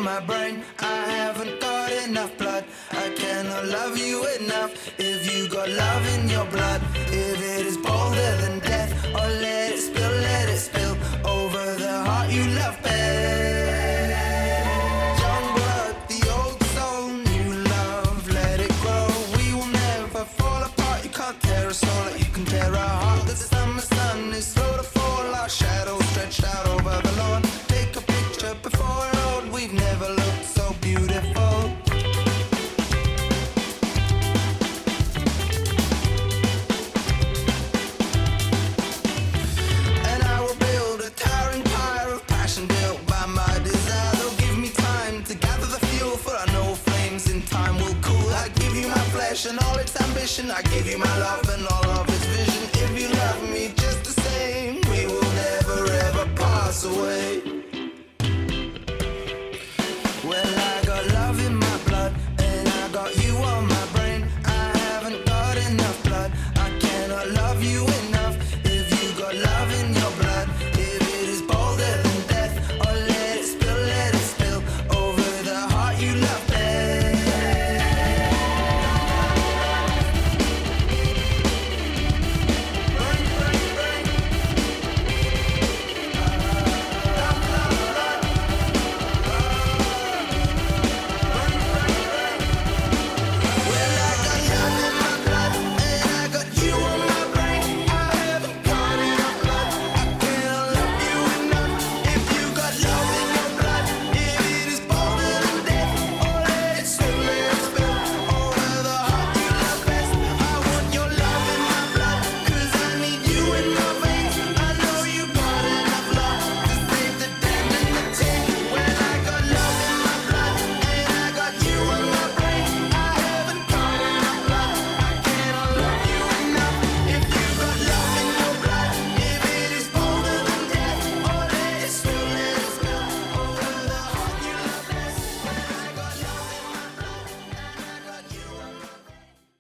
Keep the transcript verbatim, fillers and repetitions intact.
my brain. I haven't got enough blood. I cannot love you enough. If you got love in your blood, if it is bolder than death, or let it spill, let it spill over the heart you love best. Young blood, the old soul, new love, let it grow. We will never fall apart. You can't tear us all like you can tear our heart. The summer sun is slow to fall. Our shadows stretched out over the lawn. Take a picture before it all. We've never looked so beautiful. And I will build a towering pyre of passion built by my desire. They'll give me time to gather the fuel, for I know flames in time will cool. I give you my flesh and all its ambition. I give you my love and all of